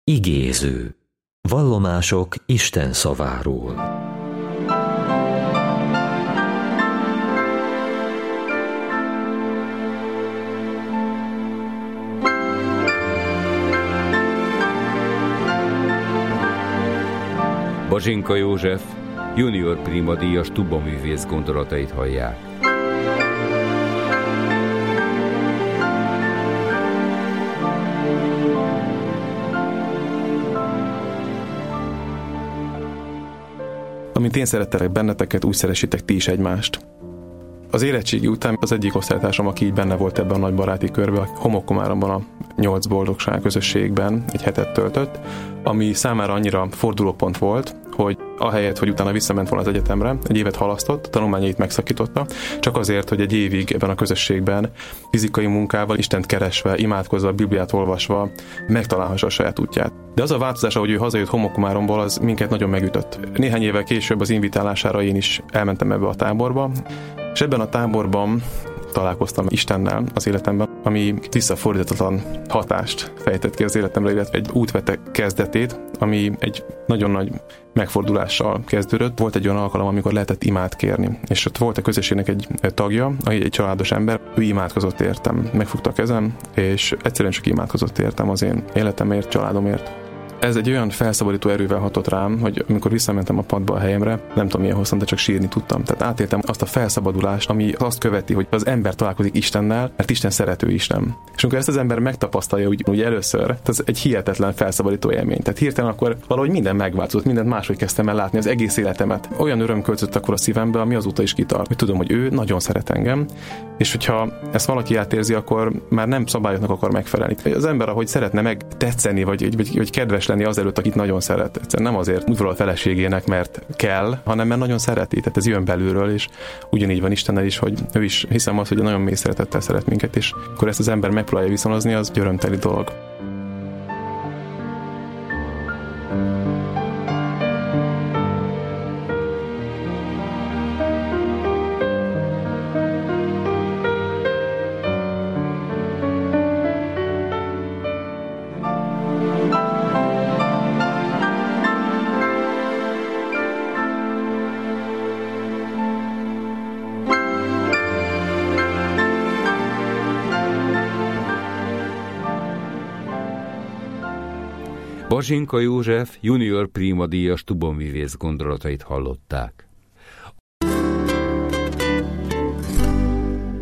Igéző. Vallomások Isten szaváról. Bazsinka József, junior primadíjas tubaművész gondolatait hallják. Amint én szerettelek benneteket, úgy szeressétek ti is egymást. Az érettségi után az egyik osztálytársam, aki így benne volt ebben a nagy baráti körben, a Homokkomáromban a 8 boldogság közösségben egy hetet töltött, ami számára annyira fordulópont volt, hogy ahelyett, hogy utána visszament volna az egyetemre, egy évet halasztott, tanulmányait megszakította, csak azért, hogy egy évig ebben a közösségben fizikai munkával, Istent keresve, imádkozva, Bibliát olvasva megtalálhassa a saját útját. De az a változás, ahogy ő hazajött Homokkomáromból, az minket nagyon megütött. Néhány évvel később az invitálására én is elmentem ebbe a táborba, és ebben a táborban találkoztam Istennel az életemben, ami visszafordíthatatlan hatást fejtett ki az életemre, illetve egy út vette kezdetét, ami egy nagyon nagy megfordulással kezdődött. Volt egy olyan alkalom, amikor lehetett imát kérni, és ott volt a közösségnek egy tagja, egy családos ember, ő imádkozott értem, megfogta a kezem, és egyszerűen csak imádkozott értem az én életemért, családomért. Ez egy olyan felszabadító erővel hatott rám, hogy amikor visszamentem a padba a helyemre, nem tudom milyen hosszan, de csak sírni tudtam. Tehát átéltem azt a felszabadulást, ami azt követi, hogy az ember találkozik Istennel, mert Isten szerető Isten. És amikor ezt az ember megtapasztalja úgy először, ez egy hihetetlen felszabadító élmény. Tehát hirtelen akkor valahogy minden megváltozott, mindent máshogy kezdtem el látni, az egész életemet. Olyan öröm költött akkor a szívembe, ami azóta is kitart, hogy tudom, hogy ő nagyon szeret engem, és hogyha ezt valaki átérzi, akkor már nem szabályoknak akar megfelelni. Az ember, ahogy szeretne megtetszeni, vagy kedves lenni azelőtt, akit nagyon szeret. Egyszerűen nem azért udvarol a feleségének, mert kell, hanem mert nagyon szereti. Tehát ez jön belülről, és ugyanígy van Istennel is, hogy ő is hiszem azt, hogy nagyon mély szeretettel szeret minket, és akkor ezt az ember megpróbálja viszonozni, az örömteli dolog. Bazsinka József, junior primadíjas tubaművész gondolatait hallották.